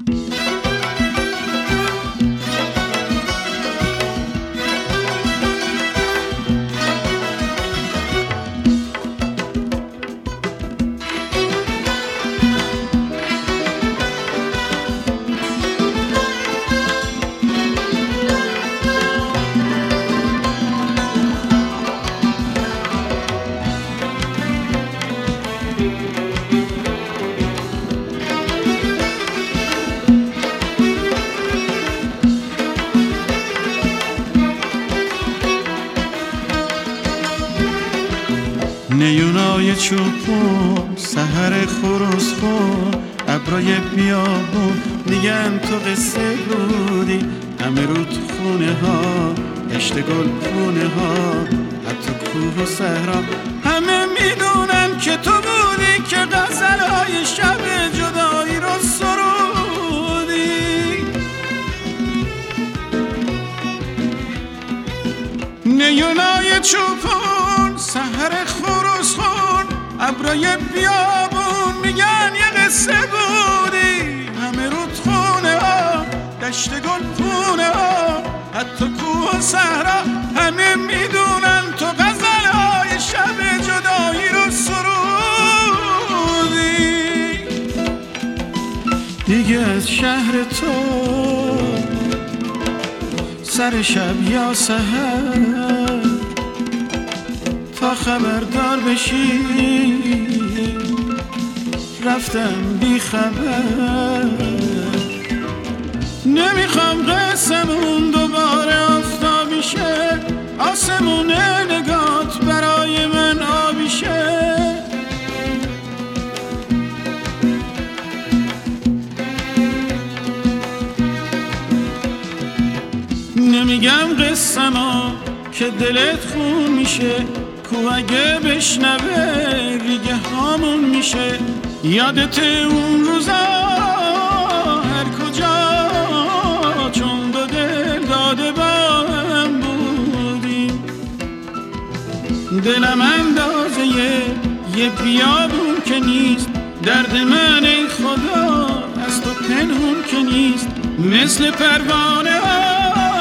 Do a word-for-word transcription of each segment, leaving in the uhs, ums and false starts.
نیونای چوبون سحر خروس خون ابرای بیابون میگن تو قصه بودی همه رو تو خونه ها دشت گل خونه ها حتی کوه و صحرا همه میدونم که تو بودی که غزلهای شب جدایی رو سرودی. نیونای چوبون سحر خروس خون ابرای بیابون میگن یه قصه بودی همه رود خونه ها دشت گل خونه ها حتی کوه و صحرا همه میدونن تو غزلهای شب جدایی رو سرودی. دیگه از شهر تو سر شب یا سحر تا خبردار بشی رفتم بی خبر. نمیخوام قسمون دوباره آفتابی شه آسمون نگات برای من آبی شه. نمیگم قسمو که دلت خون میشه کو اگه بشنوه ریگه هامون میشه. یادت اون روزا هر کجا چون دو دل داده با هم بودیم دلم اندازه یه بیابون که نیست درد من ای خدا از تو پنهون که نیست مثل پروانه ها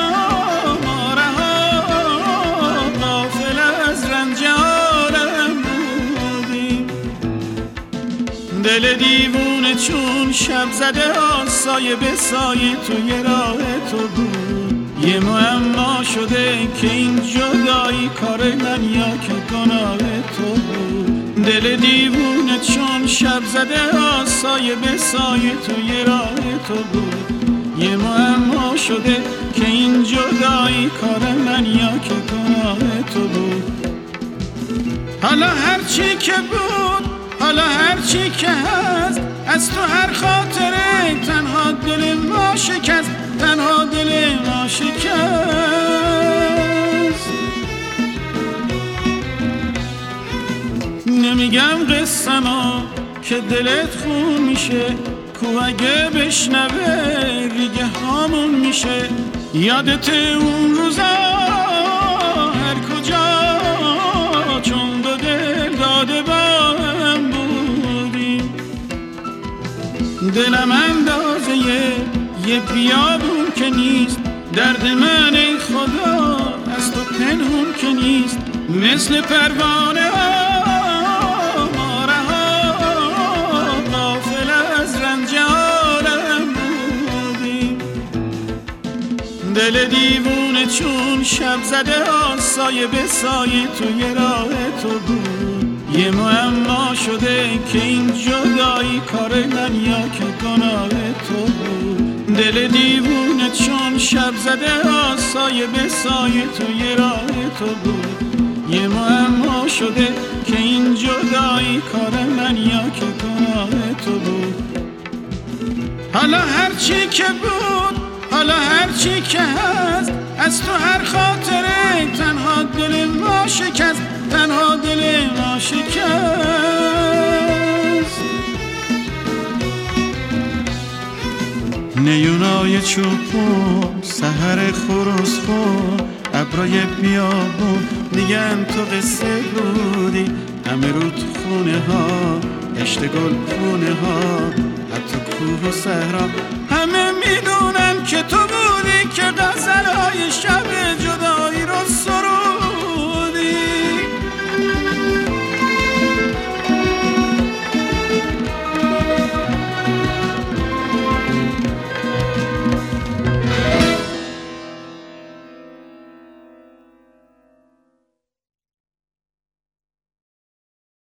دل دیوونه چون شب زده ها سایه به سایه توی راه تو بود. یه معما شده که این جدایی کار من یا که گناه تو بود. دل دیوونه چون شب زده ها سایه به سایه توی راه تو بود. یه معما شده که این جدایی کار من یا که گناه تو بود. حالا هرچی که بود حالا هرچی که هست از تو هر خاطره تنها دل ما شکست تنها دل ما شکست. نمیگم قسمو که دلت خون میشه کو اگه بشنوه ریگه هامون میشه. یادت اون روزا هر کجا چون دو دل داده با دلم اندازه یه بیابون که نیست درد من ای خدا از تو پنهون که نیست مثل پروانه ها ما رها غافل از رنج عالم بودیم. دل دیوونه چون شب زده ها سایه به سایه توی راه تو بود. یه معما شده که این جدایی کار من یا که گناه تو بود. دل دیوونه چون شب زده ها سایه به سایه توی راه تو بود. یه معما شده که این جدایی کار من یا که گناه تو بود. حالا هرچی که بود حالا هرچی که هست از تو هر خاطره تنها دل ما شکست تنها دل ما شکست. نیونای چوبون سحر خروس خون ابرای بیابون میگن تو قصه بودی همه رو تو خونه ها دشت گل خونه ها حتی کوه و صحرا همه